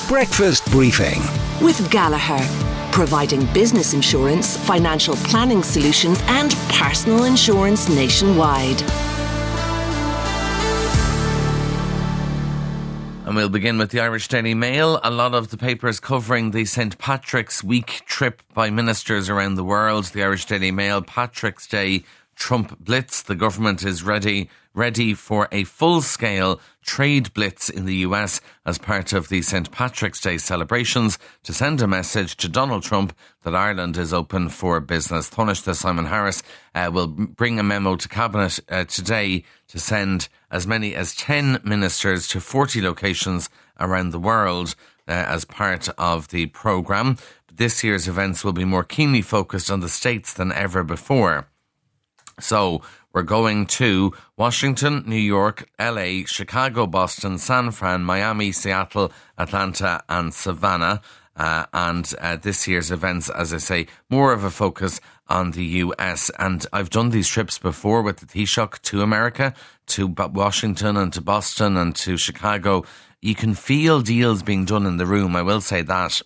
Breakfast Briefing with Gallagher, providing business insurance, financial planning solutions and personal insurance nationwide. And we'll begin with the Irish Daily Mail. A lot of the papers covering the St. Patrick's Week trip by ministers around the world. The Irish Daily Mail, Patrick's Day Trump Blitz. The government is ready for a full-scale trade blitz in the US as part of the St. Patrick's Day celebrations to send a message to Donald Trump that Ireland is open for business. Taoiseach Simon Harris will bring a memo to Cabinet today to send as many as 10 ministers to 40 locations around the world as part of the programme. This year's events will be more keenly focused on the States than ever before. So we're going to Washington, New York, LA, Chicago, Boston, San Fran, Miami, Seattle, Atlanta and Savannah. And this year's events, as I say, more of a focus on the US. And I've done these trips before with the Taoiseach to America, to Washington and to Boston and to Chicago. You can feel deals being done in the room, I will say that.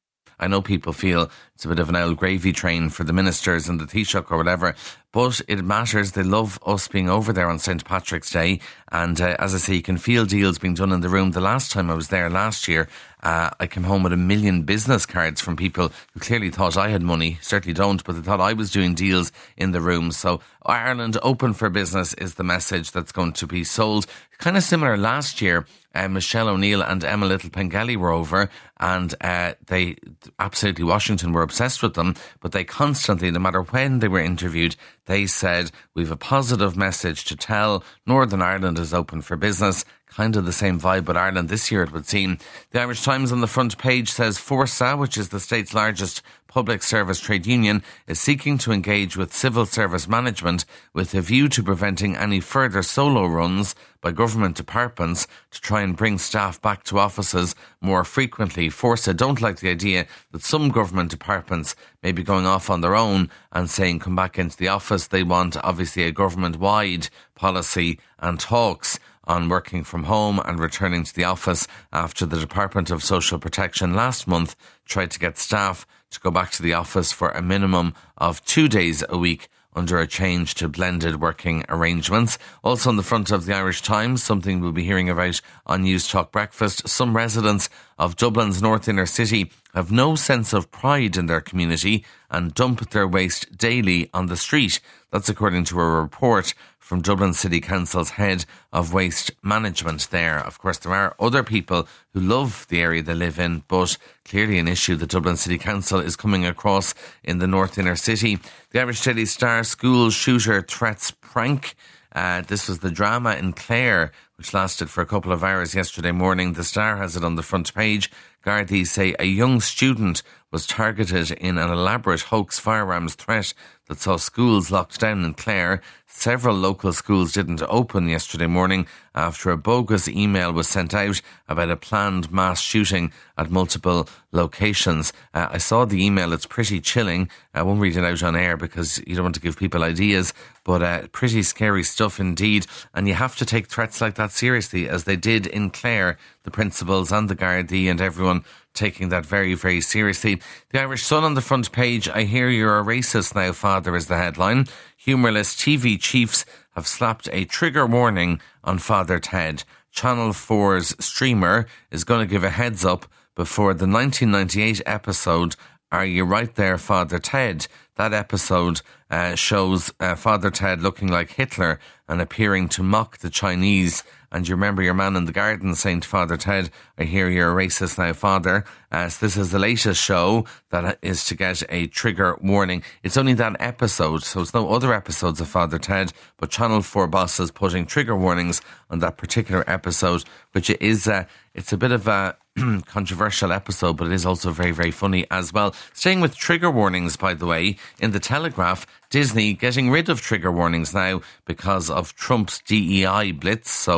I know people feel it's a bit of an old gravy train for the ministers and the Taoiseach or whatever, but it matters. They love us being over there on St. Patrick's Day. And as I say, you can feel deals being done in the room. The last time I was there last year, I came home with 1 million business cards from people who clearly thought I had money. Certainly don't, but they thought I was doing deals in the room. So Ireland open for business is the message that's going to be sold. Kind of similar last year. Michelle O'Neill and Emma Little Pengelly were over, and they absolutely, Washington were obsessed with them, but they constantly, no matter when they were interviewed, they said, we've a positive message to tell. Northern Ireland is open for business. Kind of the same vibe with Ireland this year, it would seem. The Irish Times on the front page says Forsa, which is the state's largest public service trade union, is seeking to engage with civil service management with a view to preventing any further solo runs by government departments to try and bring staff back to offices more frequently. Forsa don't like the idea that some government departments may be going off on their own and saying come back into the office. They want obviously a government-wide policy and talks on working from home and returning to the office after the Department of Social Protection last month tried to get staff to go back to the office for a minimum of 2 days a week under a change to blended working arrangements. Also on the front of the Irish Times, something we'll be hearing about on News Talk Breakfast. Some residents of Dublin's North Inner City have no sense of pride in their community and dump their waste daily on the street. That's according to a report from Dublin City Council's head of waste management there. Of course, there are other people who love the area they live in, but clearly an issue that Dublin City Council is coming across in the North Inner City. The Irish Daily Star, school shooter threats prank. This was the drama in Clare, which lasted for a couple of hours yesterday morning. The Star has it on the front page. Gardaí say a young student was targeted in an elaborate hoax firearms threat that saw schools locked down in Clare. Several local schools didn't open yesterday morning after a bogus email was sent out about a planned mass shooting at multiple locations. I saw the email. It's pretty chilling. I won't read it out on air because you don't want to give people ideas, but pretty scary stuff indeed. And you have to take threats like that seriously, as they did in Clare, the principals and the Gardaí and everyone taking that very, very seriously. The Irish Sun on the front page, I hear you're a racist now, Father, is the headline. Humourless TV chiefs have slapped a trigger warning on Father Ted. Channel 4's streamer is going to give a heads up before the 1998 episode, Are You Right There, Father Ted? That episode shows Father Ted looking like Hitler and appearing to mock the Chinese. And you remember your man in the garden saying to Father Ted, I hear you're a racist now, Father. So this is the latest show that is to get a trigger warning. It's only that episode, so it's no other episodes of Father Ted, but Channel 4 bosses putting trigger warnings on that particular episode, which is, it's a bit of a controversial episode, but it is also very, very funny as well. Staying with trigger warnings, by the way, in the Telegraph, Disney getting rid of trigger warnings now because of Trump's DEI blitz. So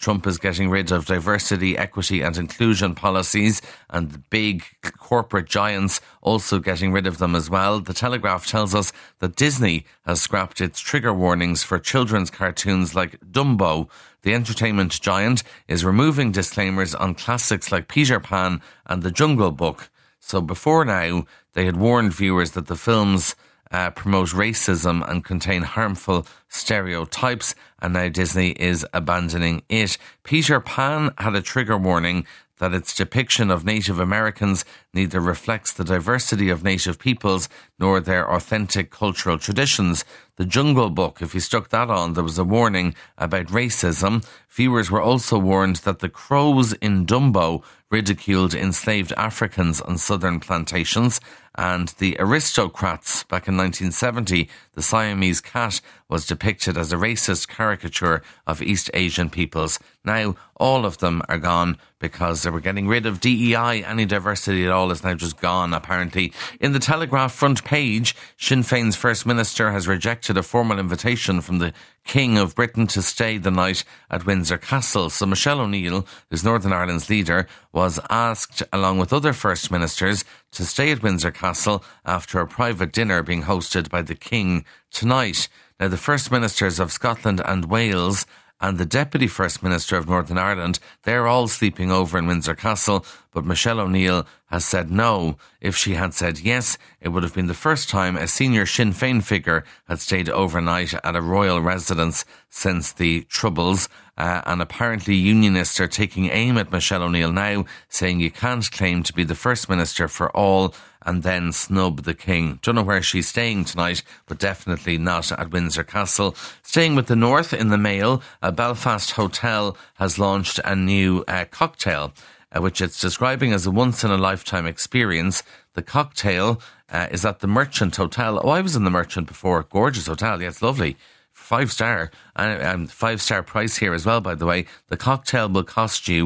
Trump is getting rid of diversity, equity and inclusion policies, and the big corporate giants also getting rid of them as well. The Telegraph tells us that Disney has scrapped its trigger warnings for children's cartoons like Dumbo. The entertainment giant is removing disclaimers on classics like Peter Pan and The Jungle Book. So before now, they had warned viewers that the films promote racism and contain harmful stereotypes, and now Disney is abandoning it. Peter Pan had a trigger warning that its depiction of Native Americans neither reflects the diversity of native peoples nor their authentic cultural traditions. The Jungle Book, if you stuck that on, there was a warning about racism. Viewers were also warned that the crows in Dumbo ridiculed enslaved Africans on southern plantations, and the Aristocrats back in 1970, the Siamese cat was depicted as a racist caricature of East Asian peoples. Now all of them are gone because they were getting rid of DEI. Any diversity at all is now just gone, apparently. In the Telegraph front page, Sinn Féin's First Minister has rejected a formal invitation from the King of Britain to stay the night at Windsor Castle. So Michelle O'Neill, who's Northern Ireland's leader, was asked, along with other First Ministers, to stay at Windsor Castle after a private dinner being hosted by the King tonight. Now, the First Ministers of Scotland and Wales and the Deputy First Minister of Northern Ireland, they're all sleeping over in Windsor Castle, but Michelle O'Neill has said no. If she had said yes, it would have been the first time a senior Sinn Féin figure had stayed overnight at a royal residence since the Troubles. And apparently unionists are taking aim at Michelle O'Neill now, saying you can't claim to be the First Minister for all and then snub the King. Don't know where she's staying tonight, but definitely not at Windsor Castle. Staying with the North, in the Mail, a Belfast hotel has launched a new cocktail, which it's describing as a once-in-a-lifetime experience. The cocktail is at the Merchant Hotel. Oh, I was in the Merchant before. Gorgeous hotel. Yeah, it's lovely. 5-star. And 5-star price here as well, by the way. The cocktail will cost you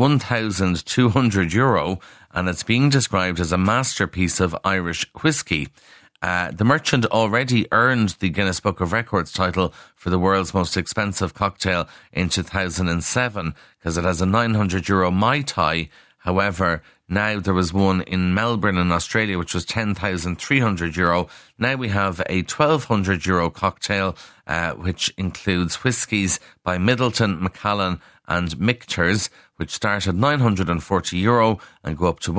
€1,200, and it's being described as a masterpiece of Irish whiskey. The Merchant already earned the Guinness Book of Records title for the world's most expensive cocktail in 2007 because it has a €900 Mai Tai. However, now there was one in Melbourne in Australia which was €10,300. Now we have a €1,200 cocktail which includes whiskies by Middleton, Macallan and Michter's, which start at €940 and go up to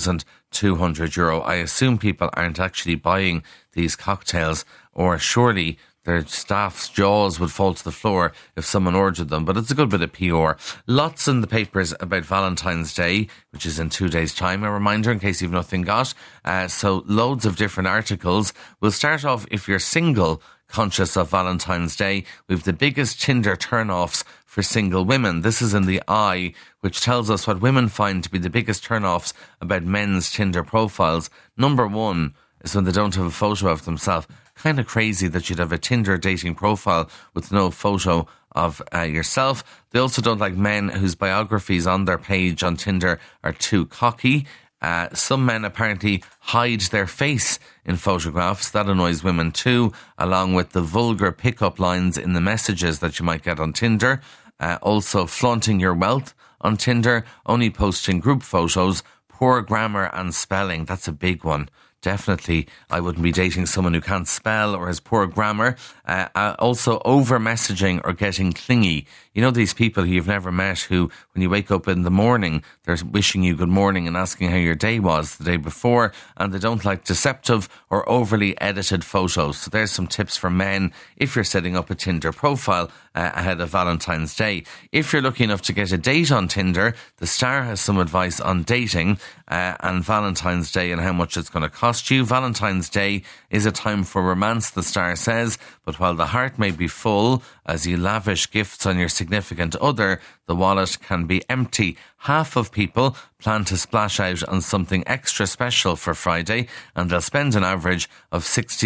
€1,200. I assume people aren't actually buying these cocktails, or surely their staff's jaws would fall to the floor if someone ordered them, but it's a good bit of PR. Lots in the papers about Valentine's Day, which is in 2 days' time. A reminder in case you've nothing got. So loads of different articles. We'll start off, if you're single, conscious of Valentine's Day, we've the biggest Tinder turn-offs for single women. This is in the Eye, which tells us what women find to be the biggest turn-offs about men's Tinder profiles. Number one is when they don't have a photo of themselves. Kind of crazy that you'd have a Tinder dating profile with no photo of yourself. They also don't like men whose biographies on their page on Tinder are too cocky. Some men apparently hide their face in photographs. That annoys women too, along with the vulgar pickup lines in the messages that you might get on Tinder. Also flaunting your wealth on Tinder, only posting group photos, poor grammar and spelling. That's a big one. Definitely, I wouldn't be dating someone who can't spell or has poor grammar. Also, over-messaging or getting clingy. You know these people who you've never met who, when you wake up in the morning, they're wishing you good morning and asking how your day was the day before, and they don't like deceptive or overly edited photos. So there's some tips for men if you're setting up a Tinder profile ahead of Valentine's Day. If you're lucky enough to get a date on Tinder, the Star has some advice on dating and Valentine's Day and how much it's going to cost you. Valentine's Day is a time for romance, the Star says, but while the heart may be full as you lavish gifts on your significant other, the wallet can be empty. Half of people plan to splash out on something extra special for Friday, and they'll spend an average of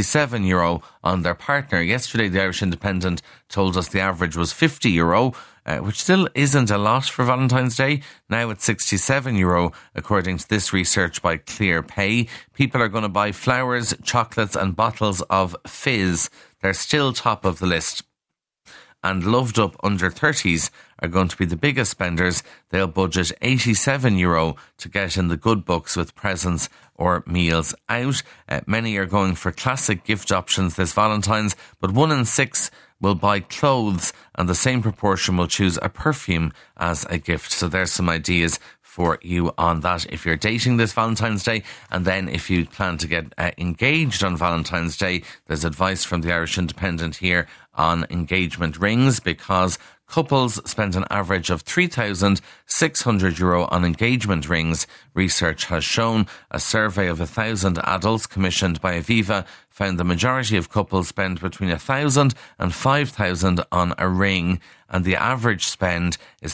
€67 on their partner. Yesterday, the Irish Independent told us the average was €50, which still isn't a lot for Valentine's Day. Now it's €67, according to this research by ClearPay. People are going to buy flowers, chocolates and bottles of fizz. They're still top of the list. And loved up under 30s are going to be the biggest spenders. They'll budget €87 to get in the good books with presents or meals out. Many are going for classic gift options this Valentine's, but 1 in 6 will buy clothes, and the same proportion will choose a perfume as a gift. So there's some ideas for you on that if you're dating this Valentine's Day. And then if you plan to get engaged on Valentine's Day, there's advice from the Irish Independent here on engagement rings, because couples spend an average of €3,600 on engagement rings. Research has shown. A survey of 1,000 adults commissioned by Aviva found the majority of couples spend between €1,000 and €5,000 on a ring, and the average spend is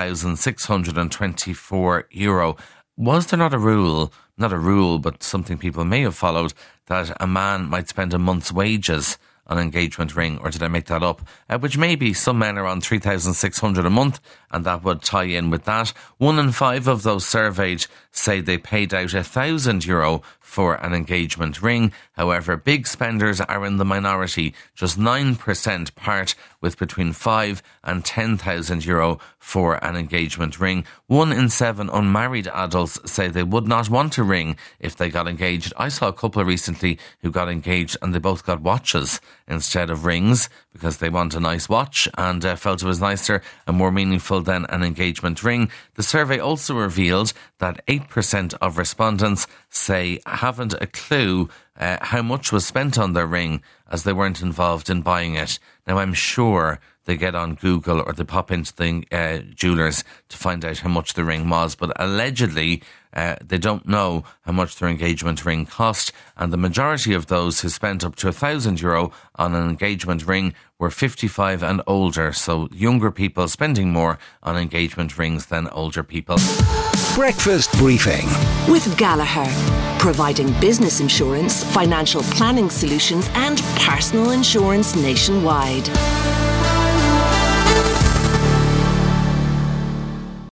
€3,624. Was there not a rule, but something people may have followed, that a man might spend a month's wages on engagement ring, or did I make that up? Which maybe some men are on $3,600 a month, and that would tie in with that. 1 in 5 of those surveyed say they paid out €1,000 for an engagement ring. However, big spenders are in the minority. Just 9% part with between €5,000 and €10,000 for an engagement ring. 1 in 7 unmarried adults say they would not want a ring if they got engaged. I saw a couple recently who got engaged and they both got watches instead of rings, because they want a nice watch and felt it was nicer and more meaningful than an engagement ring. The survey also revealed that 8% of respondents say haven't a clue how much was spent on their ring, as they weren't involved in buying it. Now, I'm sure they get on Google or they pop into the jewellers to find out how much the ring was, but allegedly they don't know how much their engagement ring cost, and the majority of those who spent up to €1,000 on an engagement ring were 55 and older, so younger people spending more on engagement rings than older people. Breakfast Briefing with Gallagher, providing business insurance, financial planning solutions and personal insurance nationwide.